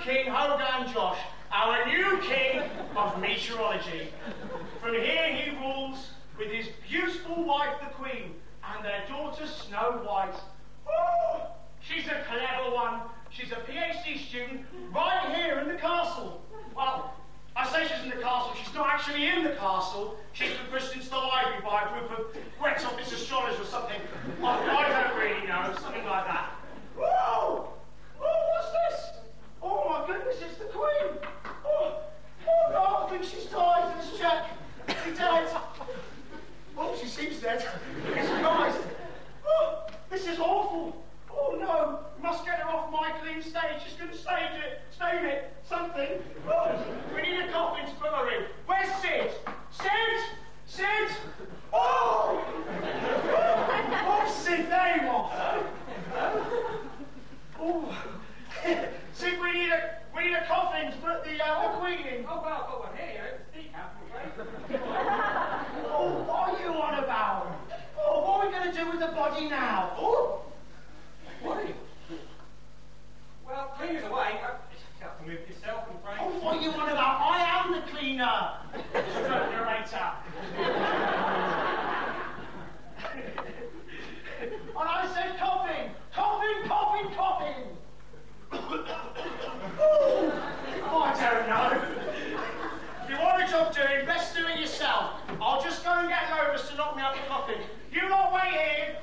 King Hogan Josh, our new king of meteorology. From here he rules with his beautiful wife, the Queen, and their daughter, Snow White. Oh, she's a clever one. She's a PhD student right here in the castle. Well, I say she's in the castle. She's not actually in the castle. She's been pushed into the library by a group of wet office astrologers or something. I don't really know. Something like that. Whoa! Oh, what's this? Oh, my goodness, it's the Queen. Oh, no, I think she's died. Let's check. She died. Oh, she seems dead. It's Christ. Oh, this is awful. Oh, no. We must get her off my clean stage. She's going to stage it, something. Oh, we need a coffin to put her in. Where's Sid? Sid! Oh! Oh, Sid, there you are. Oh. Sid, we need a coffin to put the Queen in. Oh, well, here you go. Speak out, Oh, what are you on about? Oh, what are we going to do with the body now? Oh! What are you? Well, cleaner's away. You have to move yourself and Frank. Oh, what are you on about? I am the cleaner. Stroke narrator. And I said coffin. Coffin. Oh, I don't know. If you want a job doing, best do it yourself. I'll just go and get Lovis to knock me out the coffin. You lot wait here.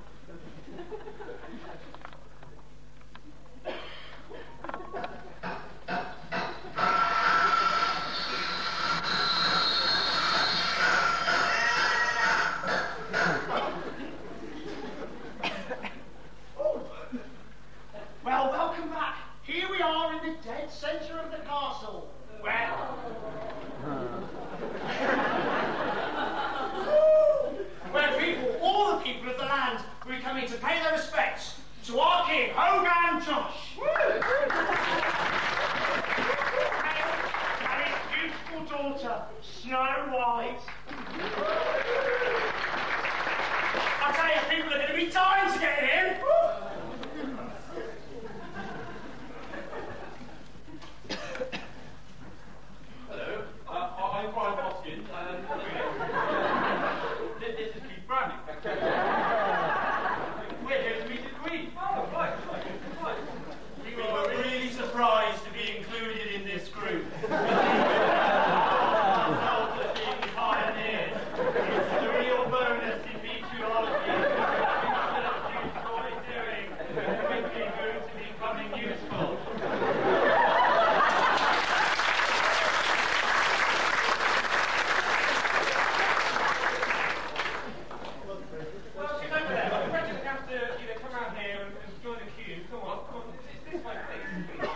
Well, welcome back. Here we are in the dead centre of the castle. Well, where people, all the people of the land, will be coming to pay their respects to our king, Hogan Josh. And his beautiful daughter, Snow White. I tell you, people are going to be dying to get in. Hello, I'm Brian Boskin. This is Keith Browning. We're here to meet the Queen. Oh, right. We were really surprised to be included in this group. Being pioneered. It's a real bonus in meteorology. What it's doing, quickly going to becoming useful. Well, she's over there. The president has to come out here and join the queue. Come on. It's this way, please.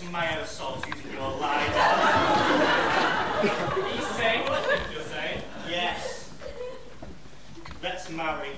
Mayo sauce using your line. He's saying what I think you're saying. Yes. Let's marry.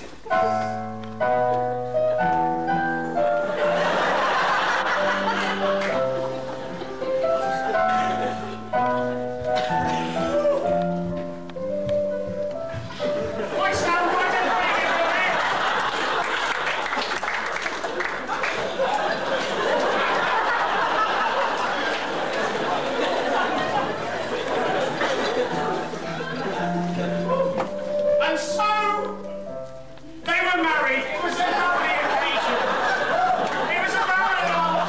And so, they were married. It was a lovely occasion. It was a marriage.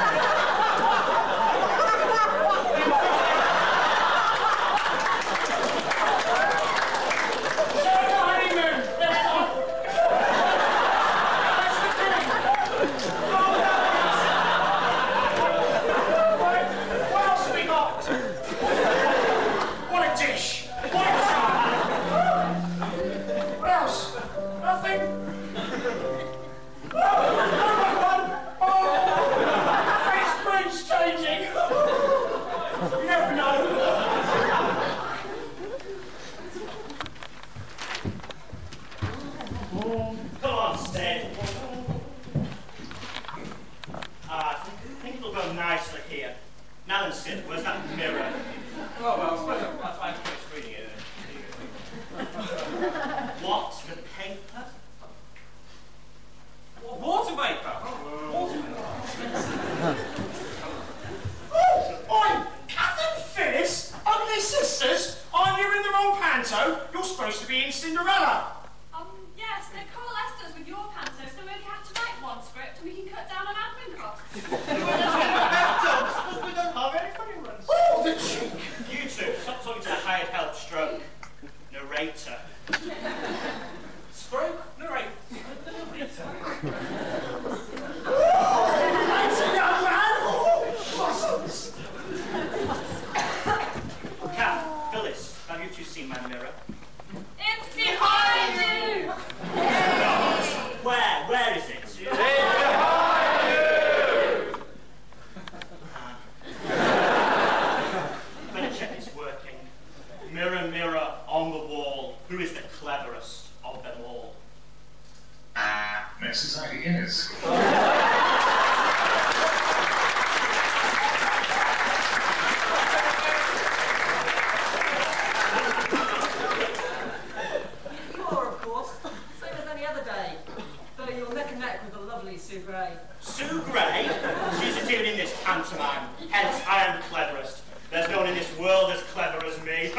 So the honeymoon, let's go. That's the thing. Oh, right, what else have we got? What a dish. What a time. What else? Nothing? Oh, his brain's changing. You never know. Come on, Stead. I think it'll go nicely here. Now then, Sid, where's that mirror? Oh, well, I suppose I'll try to put a screening in it. What? The paper? Water vapour. Water vapour. Oi, Catherine Phyllis, ugly sisters, aren't you in the wrong panto? You're supposed to be in Cinderella. Yes, they've coalesced us with your panto, so we only have to write one script and we can cut down on admin costs. We don't have any funny ones. Oh, the cheek. You two, stop talking to the hired help stroke. Narrator. Stroke? Narrate. That's a young man. Oh, blossoms. Kath, Phyllis, have you two seen my mirror? It's behind you! Where? Where is it? Better check it's working. Mirror, mirror on the wall, who is the cleverest of them all? Mrs. Innes. You are, of course, same as any other day. Though you're neck and neck with the lovely Sue Gray. Sue Gray? She's even in this pantomime. Hence, I am cleverest. There's no one in this world as clever as me.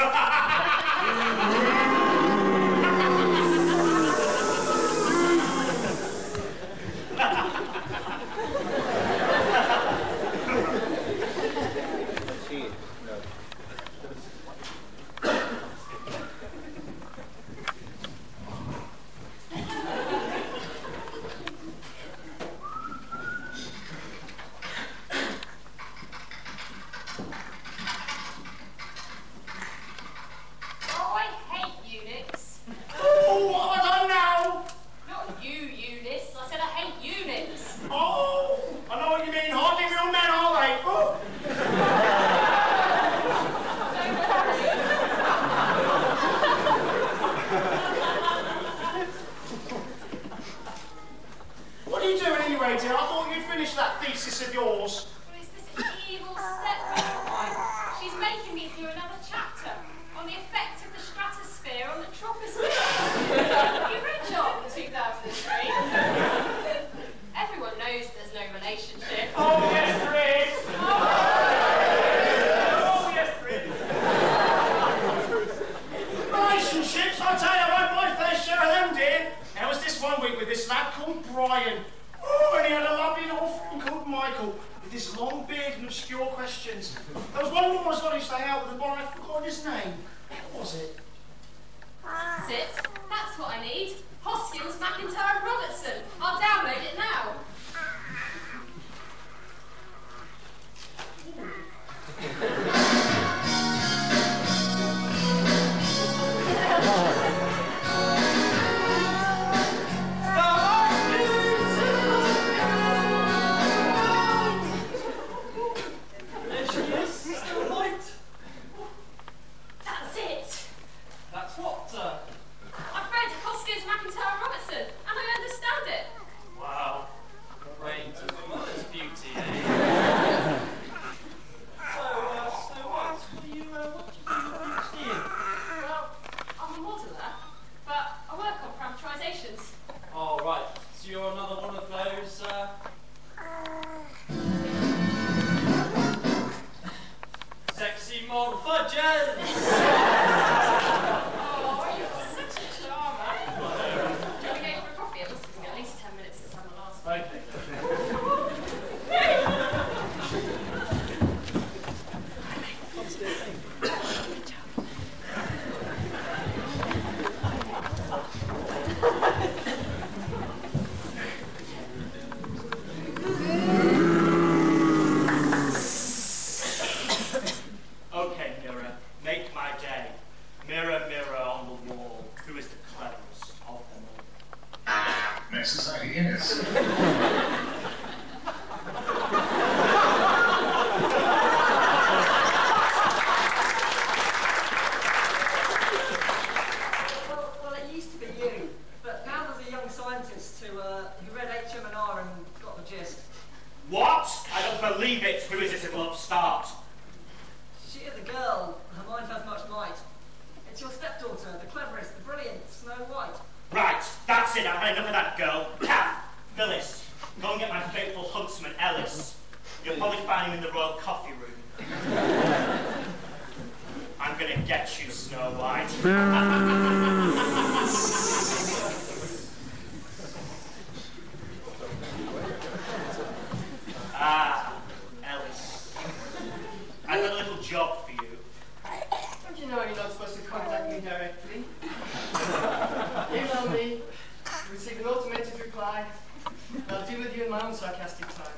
Oh, I hate Unix. Oh, what have I done now? Not you, Eunice. I said I hate Unix. Oh, I know what you mean. Hardly real men, are they? Oh. What are you doing anyway, dear? I thought you'd finished that thesis of yours. Well, it's this evil stepmother of mine. She's making me do another chapter on the effect of the stratosphere on the troposphere. You read John 2003? Everyone knows there's no relationship. Oh, yes, there is. Oh, yes, there is. Relationships, I tell you, I've had my fair share of them, dear. There was this one week with this lad called Brian. Oh, and he had a lovely little friend called Michael with his long beard and obscure questions. There was one more as well who stayed out with the bar. I forgot his name. What was it? Sit. That's what I need. Hoskins, McIntyre, and Robertson. I'll download it now. believe it. Who is this little upstart? She is a girl. Her mind has much might. It's your stepdaughter, the cleverest, the brilliant Snow White. Right, that's it. I've had enough of that girl. Kath, Phyllis, go and get my faithful huntsman, Ellis. You'll probably find him in the royal coffee room. I'm gonna get you, Snow White. Ellis. I've got a little job for you. Don't you know you're not supposed to contact me directly? Email me, receive an automated reply, and I'll deal with you in my own sarcastic time.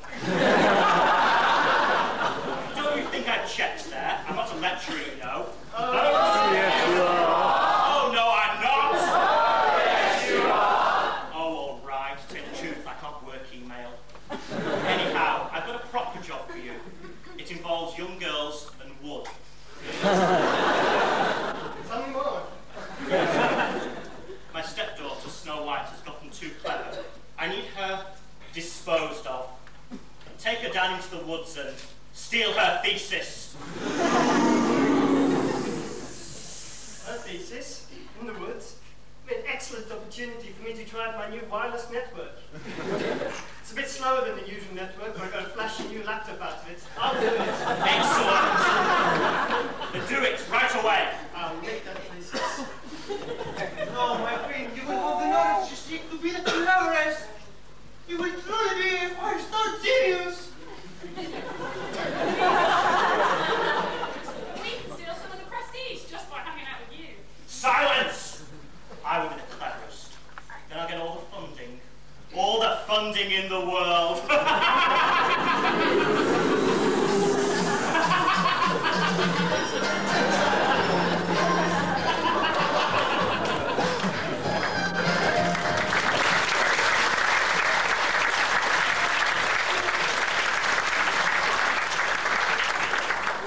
Don't you think I checked there? I'm not a lecturer, you know. Yes, you are. Oh, no, I'm not. Yes, you are. Oh, all right. To tell the truth, I can't work email. Anyhow, I've got a proper job for you. It involves young girls and wood. Tell me more. My stepdaughter, Snow White, has gotten too clever. I need her disposed of. Take her down into the woods and steal her thesis. A thesis in the woods. An excellent opportunity for me to try out my new wireless network. It's a bit slower than the usual network, but I've got to flash a new laptop out of it. I'll do it. Excellent. Then do it right away.